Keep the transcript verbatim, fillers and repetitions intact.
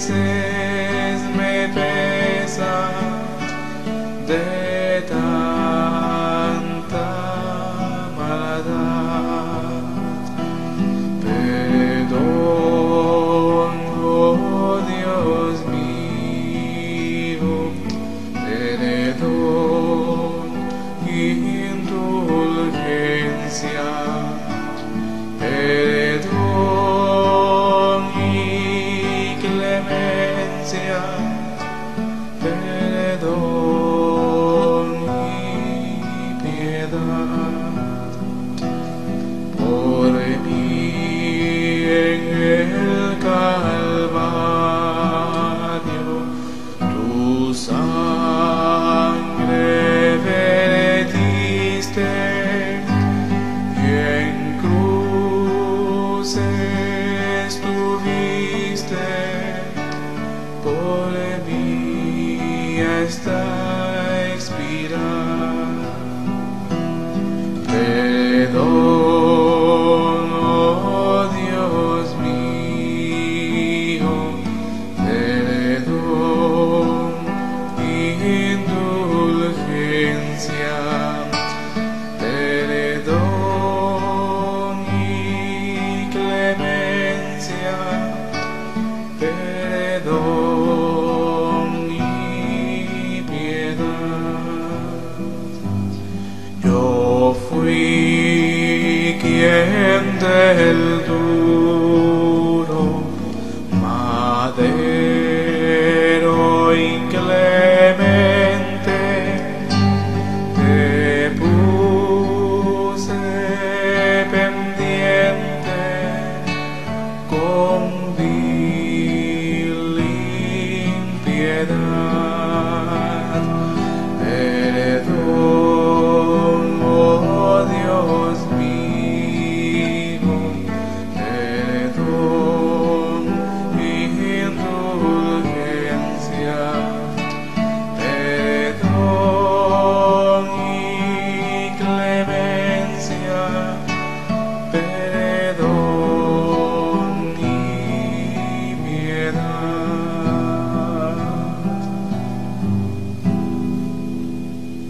veces me pesa de tanta maldad. Perdón, oh Dios mío, perdón, indulgencia, perdón y clemencia, perdón y piedad por mí en el Calvario. Tu sangre vertiste y en cruz estuviste por mí hasta expirar. Perdón, oh Dios mío, perdón y indulgencia, perdón y clemencia, perdón y piedad. Yo fui quien del duro madero inclemente te puse pendiente con vil impiedad.